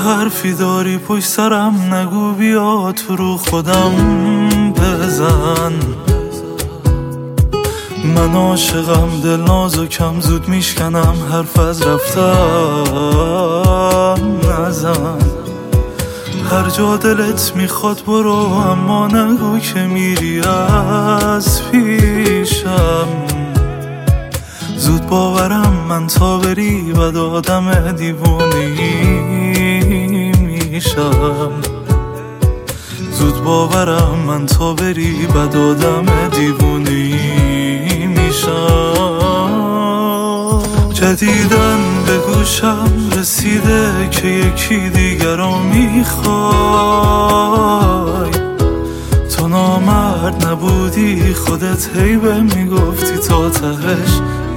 حرفی داری پشت سرم نگو، بیا تو رو خودم بزن. من عاشقم، دل نازکم، زود میشکنم، حرف از رفتم نزن. هر جا دلت میخواد برو، اما نگو که میری از پیشم. زود باورم من تا بری، بد آدم دیوونی میشم. زود باورم من تا بری، بد آدم دیوونی میشم. جدیدن به گوشم رسیده که یکی دیگر رو میخوای. تو نامرد نبودی، خودت هی به میگفتی تا تهش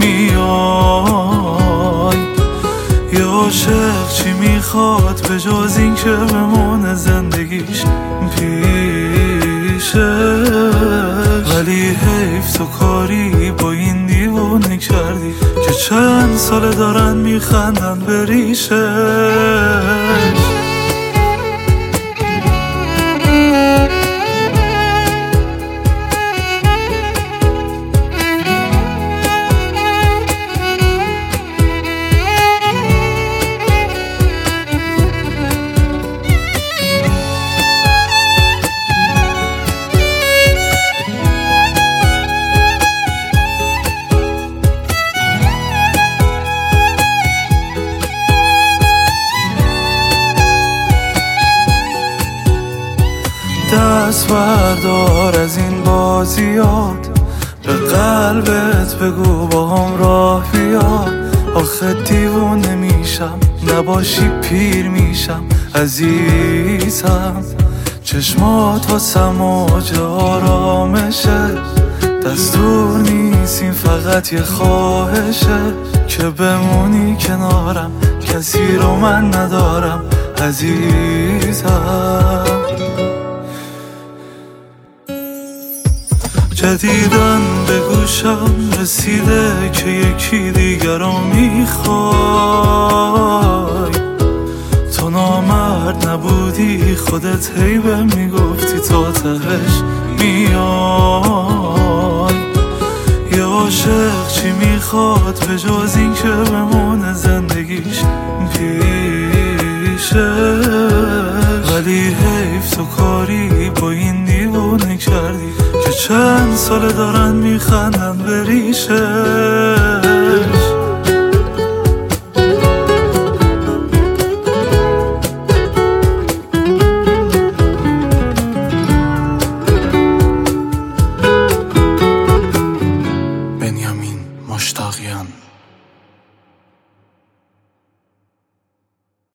میای. یه عاشق چی میخواد به جز این که بمونه زندگیش پیشه؟ ولی حیف تو کاری با این دیوونه کردی که چند ساله دارن میخندن به ریشش. دست بردار از این بازیات، به قلبت بگو با هم راه بیا. آخه دیوونه میشم، نباشی پیر میشم عزیزم. چشمات واسم موج آرامشه، دستور نیست این فقط یه خواهشه. که بمونی کنارم، کسی رو من ندارم عزیزم. جدیدن به گوشم رسیده که یکی دیگر رو میخوای. تو نامرد نبودی، خودت هی به میگفتی تا تهش میای. یه عاشق چی میخواد به جز این که بمونه زندگیش پیشه؟ ولی حیف تو کاری با این دیوونه کردی که چند ساله دارن میخندن به ریشش.